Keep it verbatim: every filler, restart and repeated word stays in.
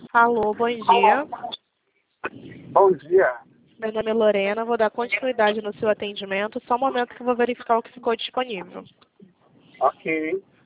Alô, bom dia. Bom dia. Meu nome é Lorena, vou dar continuidade no seu atendimento. Só um momento que eu vou verificar o que ficou disponível. Ok.